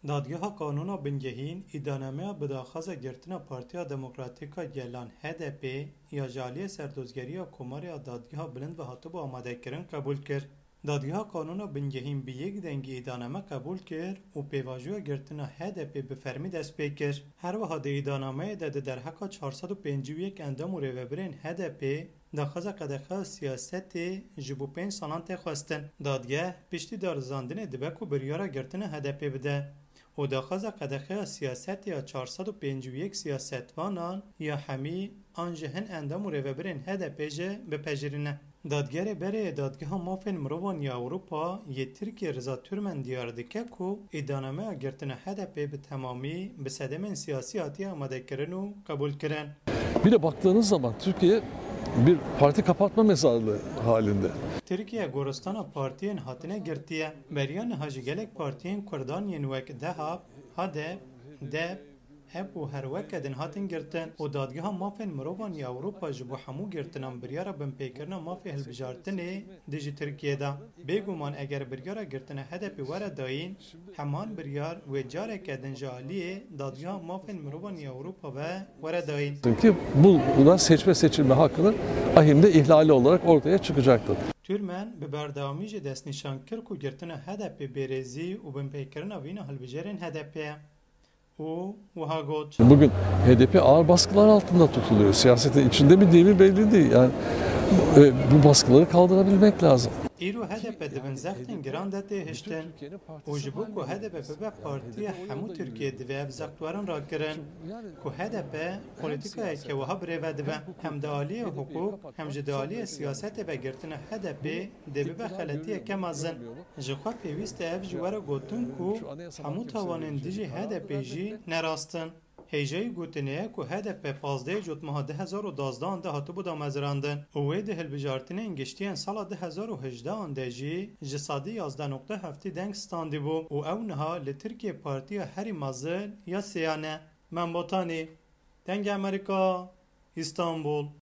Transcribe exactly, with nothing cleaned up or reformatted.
دادگاه قانون بنگهین ادانه بداخز گرتنا پارتیا دموکراتیکا گلان هدپ یا جالی سردوزگری کمار دادگاه بلند و هاتو با آماده کرن قبول کرد. دادگاه قانون بنگهین به یک دنگی ادانه قبول کرد و پیواجو گرتنا هدپ به فرمی دست پیکر. هر وها ده ادانه ده در حقا چهارصد و پنجاه و یک اندام و ریوبرین هدپ داخل قدخه سیاست جبو پنج سالان تخواستن. دادگاه پشتی دارزاندن دبکو بریارا گرتنا هدپ بده. و داخل قدخه سیاست یا چهارصد و پنجاه و یک سیاستوانان یا همی آنجهن اندام و ریوبرین هدپ جه بپجرینه. دادگاه بره دادگاه مافن مروان یا اروپا یه ترکی رضا تورمن دیار دکه کو ادانه گرتن هدپ به تمامی به صدمن سیاسی آتی آماده کرن و قبول کرن. Bir de baktığınız zaman Türkiye bir parti kapatma mezarlığı halinde. Türkiye Goristana partiyen hatine girtiye. Beriyan hacıgelek partiyen Kurdan yenvek dehab, hadep, dep, hep u her vekadin hatin girtin. O dadgah mafin mrovan ya Avrupa jibu hamu girtinan biryara bin pekerna mafi helbijartini diji Türkiye'de. Beguman eğer biryara girtine hedepi vere dayin, heman biryar ve carek edin jaliye dadgah mafin mrovan ya Avrupa ve vere dayin. Çünkü bu buna seçme seçilme hakkının ahimde ihlali olarak ortaya çıkacaktır. Türmen به بردامی جه دست نشان کرد که گرتن هدف برزی و بن پیکرن وین هلبجرین هدفه. O وها گفت. Bugün H D P ağır baskılar altında tutuluyor. Siyasetin içinde mi değil mi belli değil. Yani e, bu baskıları kaldırabilmek lazım. ایرو هدف دبن زختن گران داده هشتن و جبو که هدف به پارتی همو ترکیه دوی زختوارن را کرن که هدف پولیتیکای که وها بره و دبن هم دالی حقوق هم جدالی سیاست و گرتن هدف دبی به خلطی کم ازن جخوا پیوست اف جوارا گوتن که همو توانن دیجی هدف جی نراستن هیجای گوتنیه که هدف به پازده جوت ماه ده هزار و دازده آنده هاتو بودا مزراندن. اوه ده هلبجارتین انگشتین سال ده هزار و هجده آنده جی جسادی یازده نقطه هفتی دنگ ستاندی بو و او نها لترکیه پارتی هری مازل یا سیانه من بوتانی دنگ امریکا استانبول.